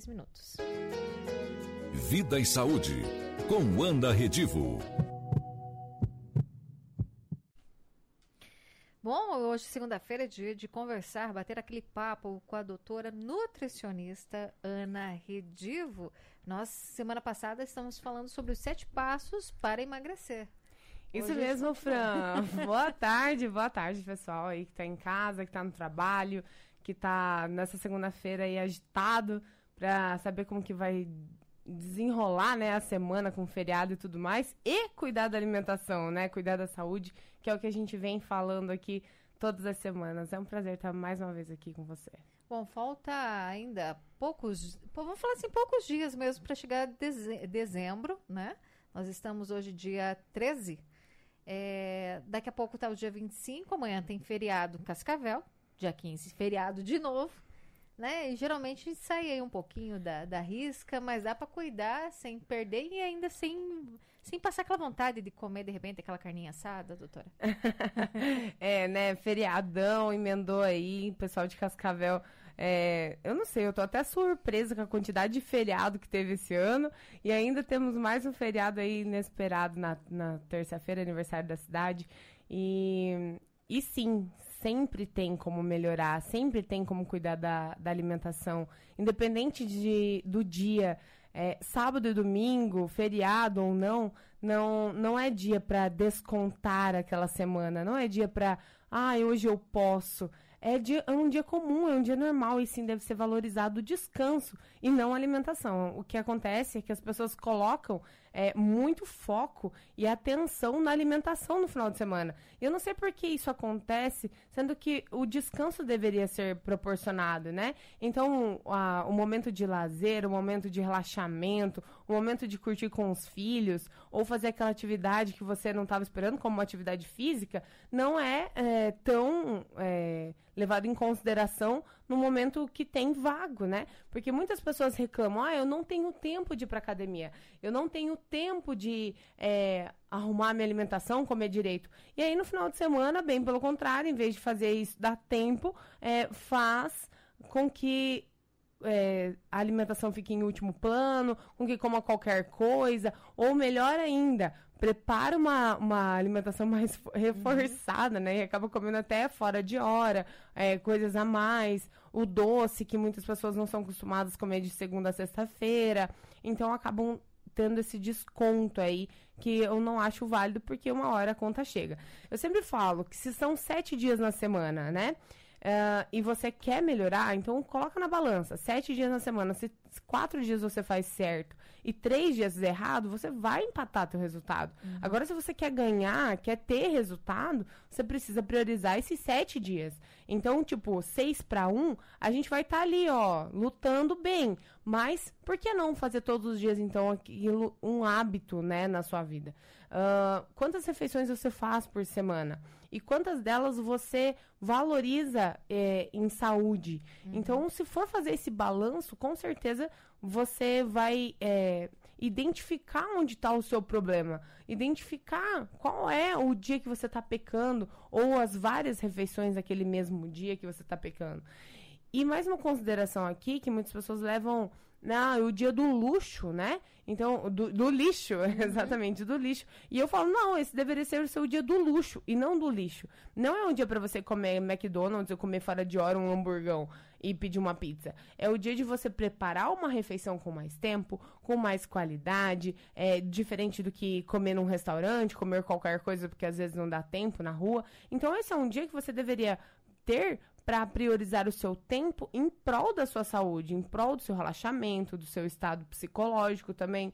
minutos. Vida e Saúde, com Ana Redivo. Bom, hoje, segunda-feira, é dia de conversar, bater aquele papo com a doutora nutricionista Ana Redivo. Nós, semana passada, estamos falando sobre os 7 passos para emagrecer. Isso mesmo, Fran. Boa tarde, pessoal aí que tá em casa, que tá no trabalho, que tá nessa segunda-feira aí agitado para saber como que vai desenrolar, né, a semana com feriado e tudo mais, e cuidar da alimentação, né, cuidar da saúde, que é o que a gente vem falando aqui todas as semanas. É um prazer estar mais uma vez aqui com você. Bom, falta ainda poucos dias mesmo para chegar dezembro, né? Nós estamos hoje dia 13. Daqui a pouco tá o dia 25, amanhã tem feriado em Cascavel, dia 15, feriado de novo, né? E geralmente sai aí um pouquinho da risca, mas dá para cuidar sem perder e ainda sem passar aquela vontade de comer, de repente, aquela carninha assada, doutora. Né? Feriadão, emendou aí, pessoal de Cascavel. Eu não sei, eu tô até surpresa com a quantidade de feriado que teve esse ano. E ainda temos mais um feriado aí inesperado na terça-feira, aniversário da cidade. E sim, sempre tem como melhorar, sempre tem como cuidar da alimentação, independente do dia, sábado e domingo, feriado ou não é dia para descontar aquela semana, não é dia para, hoje eu posso. É um dia comum, é um dia normal e sim deve ser valorizado o descanso e não a alimentação. O que acontece é que as pessoas colocam muito foco e atenção na alimentação no final de semana. E eu não sei por que isso acontece, sendo que o descanso deveria ser proporcionado, né? Então, o momento de lazer, o momento de relaxamento, o momento de curtir com os filhos ou fazer aquela atividade que você não estava esperando, como uma atividade física, não é tão levado em consideração no momento que tem vago, né? Porque muitas pessoas reclamam, eu não tenho tempo de ir para academia, eu não tenho tempo de arrumar minha alimentação, comer direito. E aí, no final de semana, bem pelo contrário, em vez de fazer isso, dar tempo, faz com que a alimentação fique em último plano, com que coma qualquer coisa, ou melhor ainda, prepara uma alimentação mais reforçada, né? E acaba comendo até fora de hora, coisas a mais, o doce, que muitas pessoas não são acostumadas a comer de segunda a sexta-feira, então acabam tendo esse desconto aí, que eu não acho válido, porque uma hora a conta chega. Eu sempre falo que se são 7 dias na semana, né? E você quer melhorar, então coloca na balança. 7 dias na semana, se 4 dias você faz certo e 3 dias errado, você vai empatar teu resultado. Agora, se você quer ganhar, quer ter resultado, você precisa priorizar esses 7 dias. Então, 6-1, a gente vai estar ali, lutando bem. Mas, por que não fazer todos os dias, então, aquilo um hábito, né, na sua vida? Quantas refeições você faz por semana? E quantas delas você valoriza em saúde? Então, se for fazer esse balanço, com certeza você vai identificar onde está o seu problema. Identificar qual é o dia que você está pecando ou as várias refeições daquele mesmo dia que você está pecando. E mais uma consideração aqui, que muitas pessoas levam o dia do luxo, né? Então, do lixo, exatamente, do lixo. E eu falo, não, esse deveria ser o seu dia do luxo e não do lixo. Não é um dia para você comer McDonald's ou comer fora de hora um hamburgão e pedir uma pizza. É o dia de você preparar uma refeição com mais tempo, com mais qualidade, diferente do que comer num restaurante, comer qualquer coisa, porque às vezes não dá tempo na rua. Então, esse é um dia que você deveria ter para priorizar o seu tempo em prol da sua saúde, em prol do seu relaxamento, do seu estado psicológico também,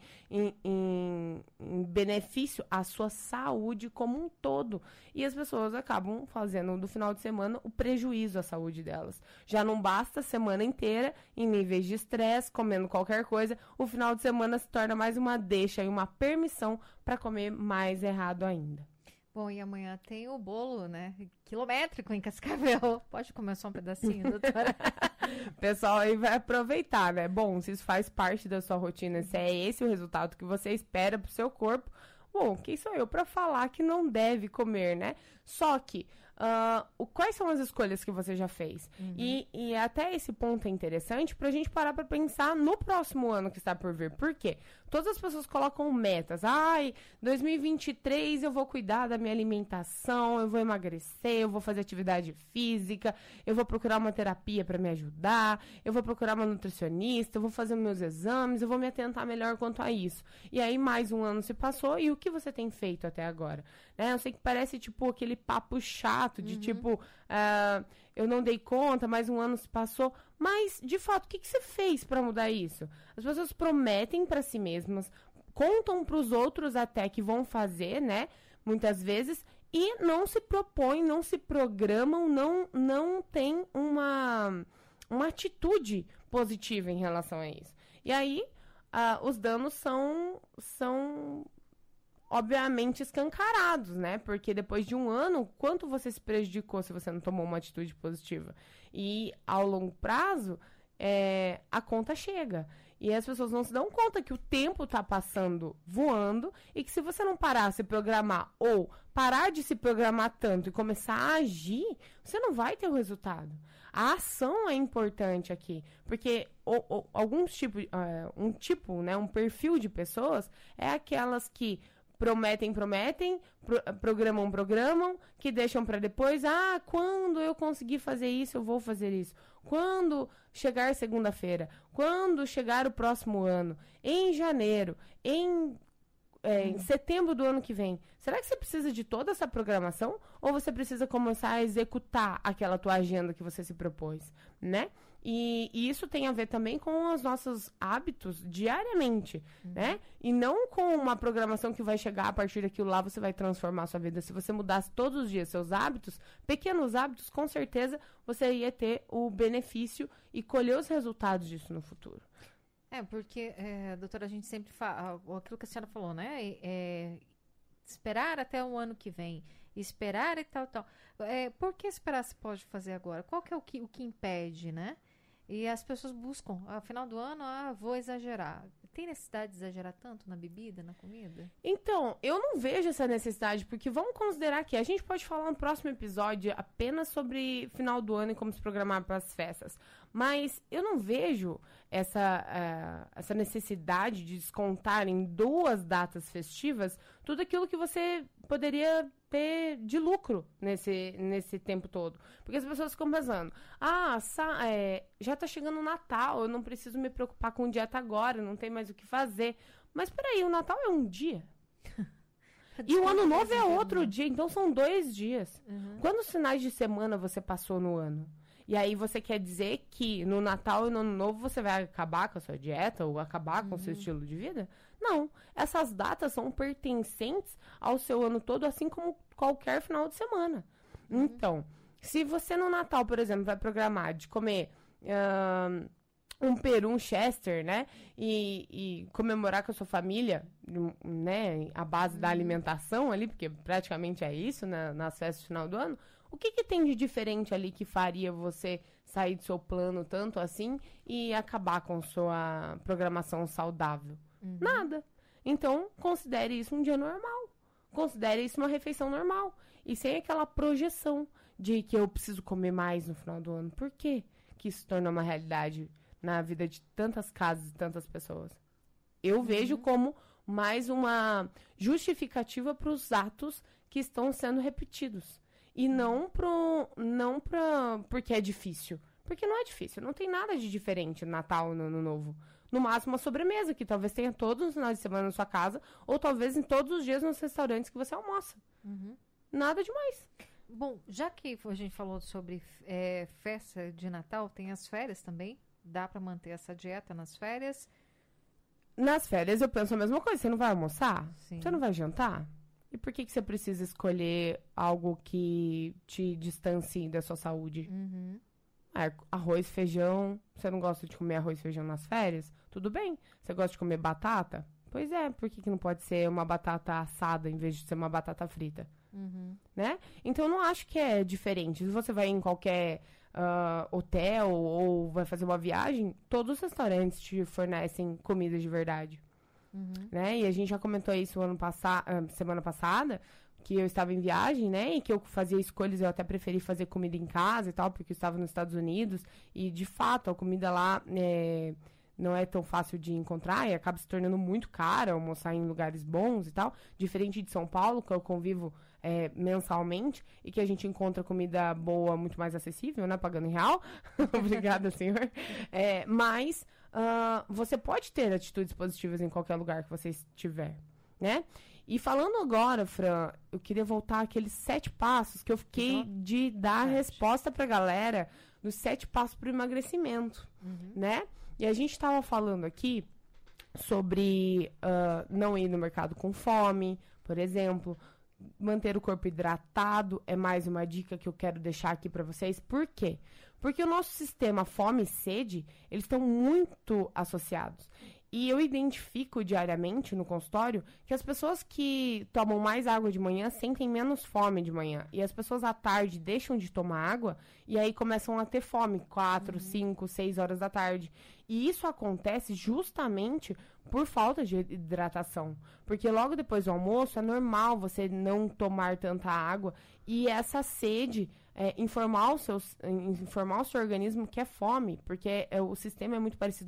em benefício à sua saúde como um todo. E as pessoas acabam fazendo do final de semana o prejuízo à saúde delas. Já não basta a semana inteira em níveis de estresse, comendo qualquer coisa, o final de semana se torna mais uma deixa e uma permissão para comer mais errado ainda. Bom, e amanhã tem o bolo, né? Quilométrico em Cascavel. Pode comer só um pedacinho, doutora? O pessoal aí vai aproveitar, né? Bom, se isso faz parte da sua rotina, se é esse o resultado que você espera pro seu corpo, bom, quem sou eu para falar que não deve comer, né? Só que quais são as escolhas que você já fez. E até esse ponto é interessante pra gente parar pra pensar no próximo ano que está por vir. Por quê? Todas as pessoas colocam metas. 2023 eu vou cuidar da minha alimentação, eu vou emagrecer, eu vou fazer atividade física, eu vou procurar uma terapia pra me ajudar, eu vou procurar uma nutricionista, eu vou fazer meus exames, eu vou me atentar melhor quanto a isso. E aí mais um ano se passou, e o que você tem feito até agora? Né? Eu sei que parece, tipo, aquele papo chato de, tipo, eu não dei conta, mais um ano se passou. Mas, de fato, o que você fez pra mudar isso? As pessoas prometem pra si mesmas, contam pros outros até que vão fazer, né? Muitas vezes, e não se propõem, não se programam, não tem uma atitude positiva em relação a isso. E aí, os danos são obviamente escancarados, né? Porque depois de um ano, quanto você se prejudicou se você não tomou uma atitude positiva? E ao longo prazo, a conta chega. E as pessoas não se dão conta que o tempo tá passando voando e que se você não parar de se programar ou parar de se programar tanto e começar a agir, você não vai ter o resultado. A ação é importante aqui, porque um perfil de pessoas é aquelas que prometem, programam, que deixam para depois. Quando eu conseguir fazer isso, eu vou fazer isso. Quando chegar segunda-feira, quando chegar o próximo ano, em janeiro, em setembro do ano que vem. Será que você precisa de toda essa programação? Ou você precisa começar a executar aquela tua agenda que você se propôs, né? E isso tem a ver também com os nossos hábitos diariamente, né? E não com uma programação que vai chegar a partir daquilo lá, você vai transformar a sua vida. Se você mudasse todos os dias seus hábitos, pequenos hábitos, com certeza você ia ter o benefício e colher os resultados disso no futuro. Porque, doutora, a gente sempre fala, aquilo que a senhora falou, né? Esperar até o ano que vem, esperar e tal. Por que esperar se pode fazer agora? Qual que é o que impede, né? E as pessoas buscam, ao final do ano, vou exagerar. Tem necessidade de exagerar tanto na bebida, na comida? Então, eu não vejo essa necessidade, porque vamos considerar que a gente pode falar no próximo episódio apenas sobre final do ano e como se programar para as festas. Mas eu não vejo essa necessidade de descontar em 2 datas festivas tudo aquilo que você poderia ter de lucro nesse tempo todo. Porque as pessoas ficam pensando, já tá chegando o Natal, eu não preciso me preocupar com dieta agora, não tem mais o que fazer. Mas peraí, o Natal é um dia. E o Ano Novo é outro dia, então são 2 dias. Quantos finais de semana você passou no ano? E aí você quer dizer que no Natal e no Ano Novo você vai acabar com a sua dieta ou acabar com o seu estilo de vida? Não. Essas datas são pertencentes ao seu ano todo, assim como qualquer final de semana. Então, se você no Natal, por exemplo, vai programar de comer um peru, um chester, né? E comemorar com a sua família, né? A base da alimentação ali, porque praticamente é isso, né? Nas festas de final do ano. O que tem de diferente ali que faria você sair do seu plano tanto assim e acabar com sua programação saudável? Nada. Então, considere isso um dia normal. Considere isso uma refeição normal. E sem aquela projeção de que eu preciso comer mais no final do ano. Por quê que isso torna uma realidade na vida de tantas casas e tantas pessoas? Eu vejo como mais uma justificativa para os atos que estão sendo repetidos. E não porque é difícil. Porque não é difícil. Não tem nada de diferente no Natal e no Ano Novo. No máximo, uma sobremesa, que talvez tenha todos os finais de semana na sua casa, ou talvez em todos os dias nos restaurantes que você almoça. Nada demais. Bom, já que a gente falou sobre festa de Natal, tem as férias também? Dá para manter essa dieta nas férias? Nas férias eu penso a mesma coisa. Você não vai almoçar? Sim. Você não vai jantar? E por que você precisa escolher algo que te distancie da sua saúde? Arroz, feijão. Você não gosta de comer arroz e feijão nas férias? Tudo bem. Você gosta de comer batata? Pois é, por que não pode ser uma batata assada em vez de ser uma batata frita? Né? Então, eu não acho que é diferente. Se você vai em qualquer hotel ou vai fazer uma viagem, todos os restaurantes te fornecem comida de verdade. Né? E a gente já comentou isso semana passada. que eu estava em viagem, né, e que eu fazia escolhas, eu até preferi fazer comida em casa e tal, porque eu estava nos Estados Unidos, e de fato a comida lá não é tão fácil de encontrar e acaba se tornando muito cara almoçar em lugares bons e tal, diferente de São Paulo, que eu convivo mensalmente, e que a gente encontra comida boa muito mais acessível, né, pagando em real. Obrigada, senhor. Mas você pode ter atitudes positivas em qualquer lugar que você estiver, né? E falando agora, Fran, eu queria voltar àqueles 7 passos que eu fiquei de dar resposta pra galera nos 7 passos pro emagrecimento, né? E a gente estava falando aqui sobre não ir no mercado com fome, por exemplo. Manter o corpo hidratado é mais uma dica que eu quero deixar aqui para vocês. Por quê? Porque o nosso sistema fome e sede, eles estão muito associados. E eu identifico diariamente no consultório que as pessoas que tomam mais água de manhã sentem menos fome de manhã. E as pessoas à tarde deixam de tomar água e aí começam a ter fome 4, 5, 6 horas da tarde. E isso acontece justamente por falta de hidratação. Porque logo depois do almoço é normal você não tomar tanta água e essa sede informar o seu organismo que é fome, porque o sistema é muito parecido,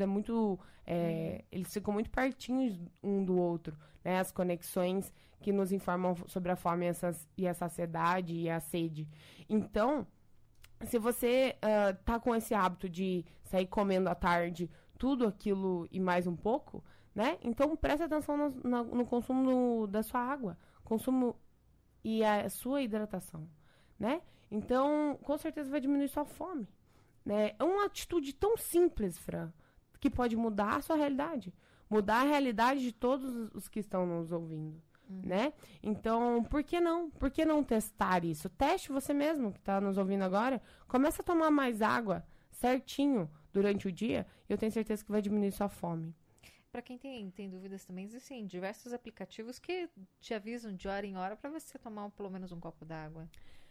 eles ficam muito pertinhos um do outro, né? As conexões que nos informam sobre a fome e a saciedade e a sede. Então, se você tá com esse hábito de sair comendo à tarde tudo aquilo e mais um pouco, né? Então, preste atenção no consumo da sua água, consumo e a sua hidratação, né? Então, com certeza vai diminuir sua fome, né? É uma atitude tão simples, Fran, que pode mudar a sua realidade, mudar a realidade de todos os que estão nos ouvindo, né? Então, por que não? Por que não testar isso? Teste você mesmo que está nos ouvindo agora. Começa a tomar mais água certinho durante o dia e eu tenho certeza que vai diminuir sua fome. Para quem tem dúvidas também, existem diversos aplicativos que te avisam de hora em hora para você tomar pelo menos um copo d'água.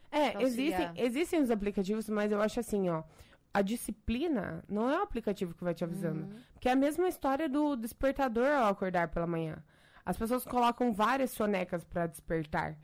Existem os aplicativos, mas eu acho assim, ó, a disciplina não é o aplicativo que vai te avisando. Porque é a mesma história do despertador ao acordar pela manhã. As pessoas colocam várias sonecas para despertar.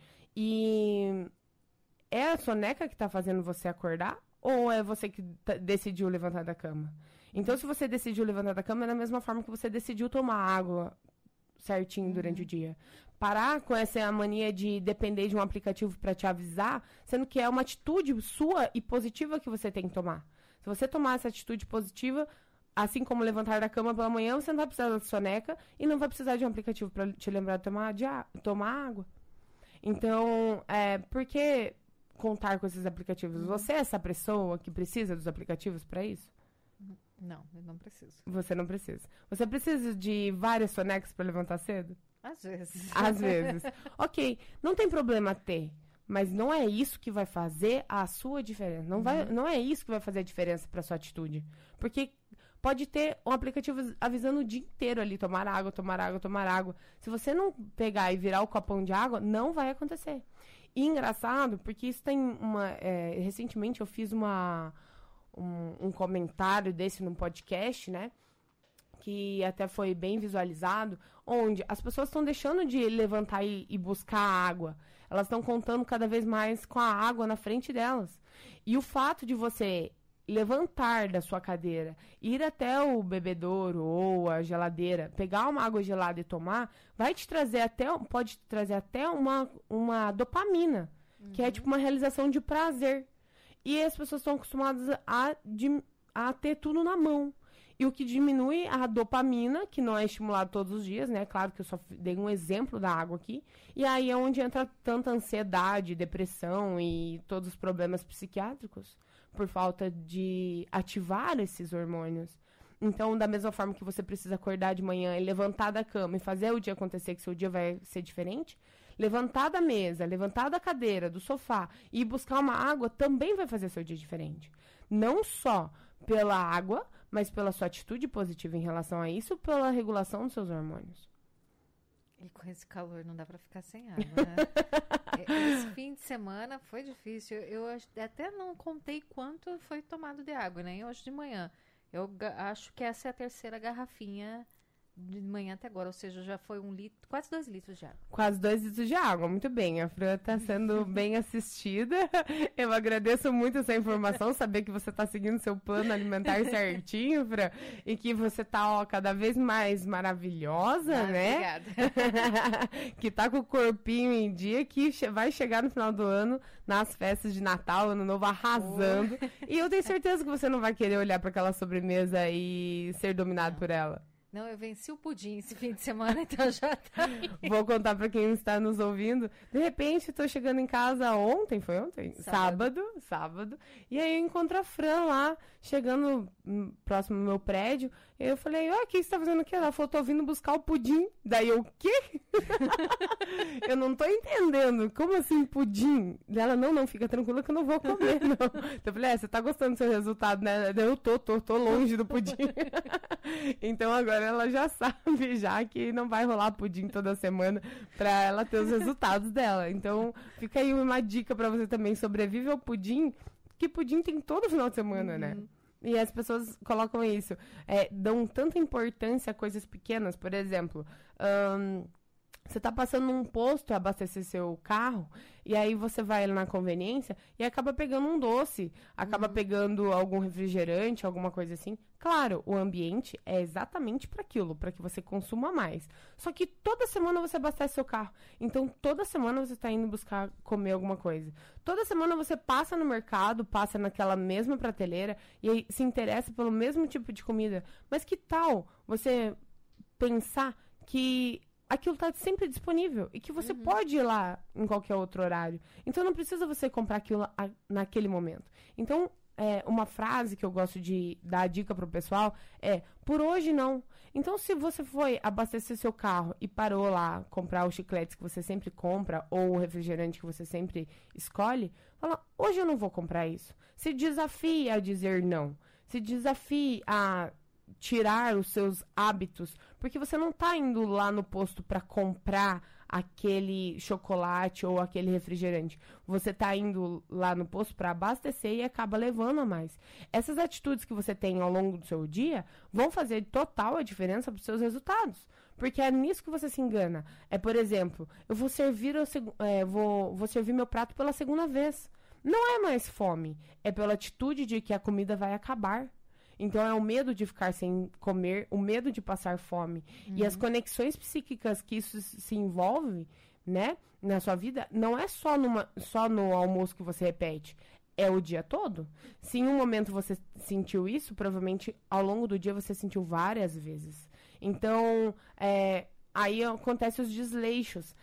E é a soneca que tá fazendo você acordar? Ou é você que decidiu levantar da cama? Então, se você decidiu levantar da cama, é da mesma forma que você decidiu tomar água certinho durante o dia. Parar com essa mania de depender de um aplicativo para te avisar, sendo que é uma atitude sua e positiva que você tem que tomar. Se você tomar essa atitude positiva, assim como levantar da cama pela manhã, você não vai precisar da soneca e não vai precisar de um aplicativo para te lembrar de tomar água. Então, por que contar com esses aplicativos? Você é essa pessoa que precisa dos aplicativos para isso? Não, eu não preciso. Você não precisa. Você precisa de várias sonecas para levantar cedo? Às vezes. Às vezes. Ok, não tem problema ter, mas não é isso que vai fazer a sua diferença. Não é isso que vai fazer a diferença para sua atitude. Porque pode ter um aplicativo avisando o dia inteiro ali, tomar água, tomar água, tomar água. Se você não pegar e virar o copão de água, não vai acontecer. E engraçado, porque isso tem recentemente eu fiz um comentário desse num podcast, né? Que até foi bem visualizado, onde as pessoas estão deixando de levantar e buscar água. Elas estão contando cada vez mais com a água na frente delas. E o fato de você levantar da sua cadeira, ir até o bebedouro ou a geladeira, pegar uma água gelada e tomar, pode te trazer até uma dopamina, que é tipo uma realização de prazer. E as pessoas estão acostumadas a ter tudo na mão. E o que diminui a dopamina, que não é estimulado todos os dias, né? Claro que eu só dei um exemplo da água aqui. E aí é onde entra tanta ansiedade, depressão e todos os problemas psiquiátricos por falta de ativar esses hormônios. Então, da mesma forma que você precisa acordar de manhã e levantar da cama e fazer o dia acontecer, que seu dia vai ser diferente, levantar da mesa, levantar da cadeira, do sofá e ir buscar uma água também vai fazer seu dia diferente. Não só pela água, mas pela sua atitude positiva em relação a isso, pela regulação dos seus hormônios. E com esse calor não dá pra ficar sem água, né? Esse fim de semana foi difícil. Eu até não contei quanto foi tomado de água, nem hoje de manhã. Eu acho que essa é a terceira garrafinha de manhã até agora, ou seja, já foi 1 litro, quase 2 litros de água. Quase 2 litros de água, muito bem. A Fran tá sendo bem assistida. Eu agradeço muito essa informação, saber que você tá seguindo seu plano alimentar certinho, Fran, e que você tá, ó, cada vez mais maravilhosa, né? Obrigada. Que tá com o corpinho em dia, que vai chegar no final do ano, nas festas de Natal, Ano Novo, arrasando. E eu tenho certeza que você não vai querer olhar para aquela sobremesa e ser dominado por ela. Não, eu venci o pudim esse fim de semana, então já tá aí. Vou contar pra quem está nos ouvindo. De repente, tô chegando em casa ontem, foi ontem? Sábado. E aí eu encontro a Fran lá, chegando próximo ao meu prédio. E eu falei, o que você tá fazendo aqui? Ela falou, tô vindo buscar o pudim. Daí eu, o quê? Eu não tô entendendo. Como assim pudim? Ela, não, fica tranquila que eu não vou comer, não. Então eu falei, você tá gostando do seu resultado, né? Daí eu tô longe do pudim. Então agora ela já sabe já que não vai rolar pudim toda semana pra ela ter os resultados dela. Então fica aí uma dica pra você também, sobrevive ao pudim, que pudim tem todo final de semana, né? E as pessoas colocam isso, dão tanta importância a coisas pequenas, por exemplo, você tá passando num posto a abastecer seu carro, e aí você vai na conveniência e acaba pegando um doce, acaba pegando algum refrigerante, alguma coisa assim. Claro, o ambiente é exatamente para aquilo, para que você consuma mais. Só que toda semana você abastece seu carro. Então, toda semana você tá indo buscar comer alguma coisa. Toda semana você passa no mercado, passa naquela mesma prateleira e aí se interessa pelo mesmo tipo de comida. Mas que tal você pensar que aquilo tá sempre disponível e que você pode ir lá em qualquer outro horário. Então, não precisa você comprar aquilo naquele momento. Então, uma frase que eu gosto de dar dica pro pessoal é, por hoje não. Então, se você foi abastecer seu carro e parou lá, comprar os chicletes que você sempre compra ou o refrigerante que você sempre escolhe, fala, hoje eu não vou comprar isso. Se desafie a dizer não. Se desafie a tirar os seus hábitos, porque você não tá indo lá no posto para comprar aquele chocolate ou aquele refrigerante. Você tá indo lá no posto para abastecer e acaba levando a mais. Essas atitudes que você tem ao longo do seu dia vão fazer total a diferença para os seus resultados. Porque é nisso que você se engana. Por exemplo, eu vou servir vou servir meu prato pela segunda vez. Não é mais fome, é pela atitude de que a comida vai acabar. Então, é o medo de ficar sem comer, o medo de passar fome. E as conexões psíquicas que isso se envolve, né, na sua vida, não é só no almoço que você repete. É o dia todo. Se em um momento você sentiu isso, provavelmente ao longo do dia você sentiu várias vezes. Então, aí acontecem os desleixos.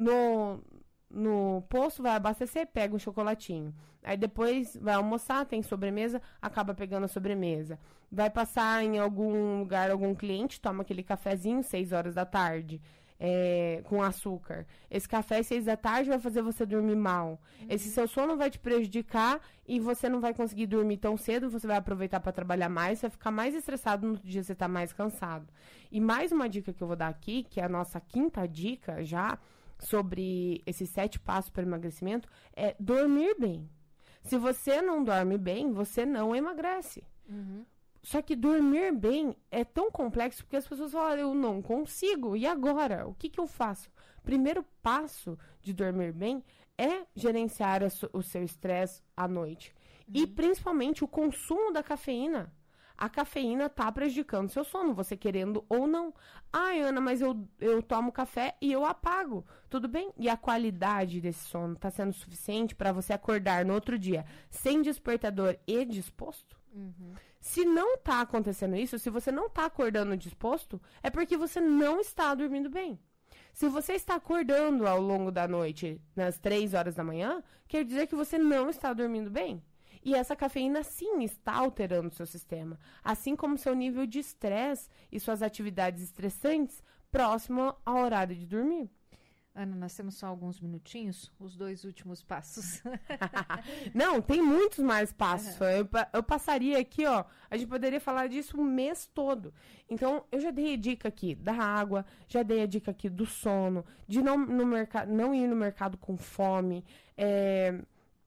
No posto, vai abastecer, pega um chocolatinho. Aí depois vai almoçar, tem sobremesa, acaba pegando a sobremesa. Vai passar em algum lugar, algum cliente, toma aquele cafezinho, 6 horas da tarde, com açúcar. Esse café às 6 da tarde vai fazer você dormir mal. Esse seu sono vai te prejudicar e você não vai conseguir dormir tão cedo, você vai aproveitar para trabalhar mais, vai ficar mais estressado, no outro dia você tá mais cansado. E mais uma dica que eu vou dar aqui, que é a nossa 5ª dica já, sobre esses 7 passos para o emagrecimento, é dormir bem. Se você não dorme bem, você não emagrece. Só que dormir bem é tão complexo porque as pessoas falam, eu não consigo, e agora? O que eu faço? Primeiro passo de dormir bem é gerenciar o seu estresse à noite. E principalmente o consumo da cafeína. A cafeína tá prejudicando seu sono, você querendo ou não. Ai, Ana, mas eu tomo café e eu apago. Tudo bem? E a qualidade desse sono tá sendo suficiente para você acordar no outro dia sem despertador e disposto? Se não tá acontecendo isso, se você não tá acordando disposto, é porque você não está dormindo bem. Se você está acordando ao longo da noite, nas 3 horas da manhã, quer dizer que você não está dormindo bem. E essa cafeína, sim, está alterando o seu sistema. Assim como seu nível de estresse e suas atividades estressantes próximo ao horário de dormir. Ana, nós temos só alguns minutinhos, os 2 últimos passos. Não, tem muitos mais passos. Eu passaria aqui, ó, a gente poderia falar disso o mês todo. Então, eu já dei a dica aqui da água, já dei a dica aqui do sono, de não ir no mercado com fome,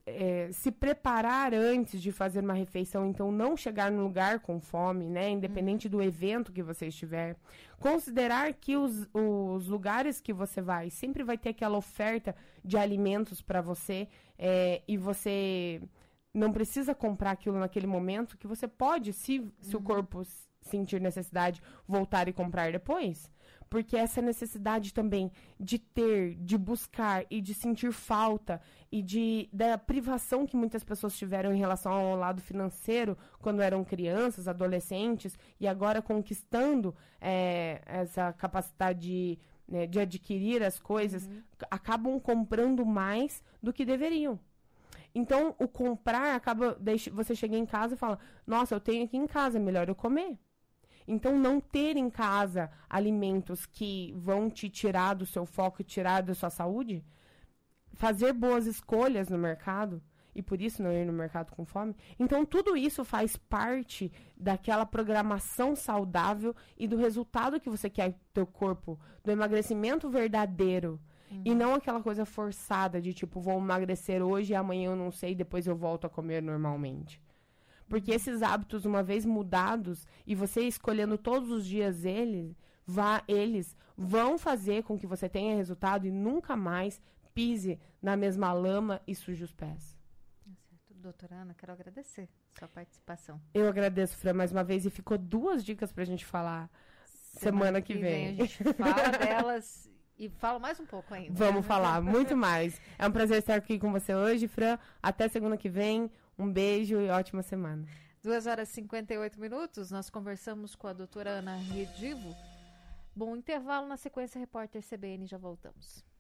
se preparar antes de fazer uma refeição, então não chegar no lugar com fome, né? Independente do evento que você estiver. Considerar que os lugares que você vai, sempre vai ter aquela oferta de alimentos para você, e você não precisa comprar aquilo naquele momento, que você pode, se o corpo sentir necessidade, voltar e comprar depois. Porque essa necessidade também de ter, de buscar e de sentir falta e da privação que muitas pessoas tiveram em relação ao lado financeiro quando eram crianças, adolescentes, e agora conquistando essa capacidade de adquirir as coisas, acabam comprando mais do que deveriam. Então, o comprar acaba... Você chega em casa e fala, nossa, eu tenho aqui em casa, é melhor eu comer. Então, não ter em casa alimentos que vão te tirar do seu foco e tirar da sua saúde, fazer boas escolhas no mercado, e por isso não ir no mercado com fome. Então, tudo isso faz parte daquela programação saudável e do resultado que você quer do teu corpo, do emagrecimento verdadeiro. E não aquela coisa forçada de tipo, vou emagrecer hoje e amanhã eu não sei, depois eu volto a comer normalmente. Porque esses hábitos, uma vez mudados, e você escolhendo todos os dias eles vão fazer com que você tenha resultado e nunca mais pise na mesma lama e suje os pés. Certo. Doutora Ana, quero agradecer a sua participação. Eu agradeço, Fran, mais uma vez, e ficou 2 dicas pra gente falar semana que vem. A gente fala delas e fala mais um pouco ainda. Vamos falar, muito mais. É um prazer estar aqui com você hoje, Fran. Até segunda que vem. Um beijo e ótima semana. 2h58, nós conversamos com a doutora Ana Redivo. Bom intervalo, na sequência, repórter CBN, já voltamos.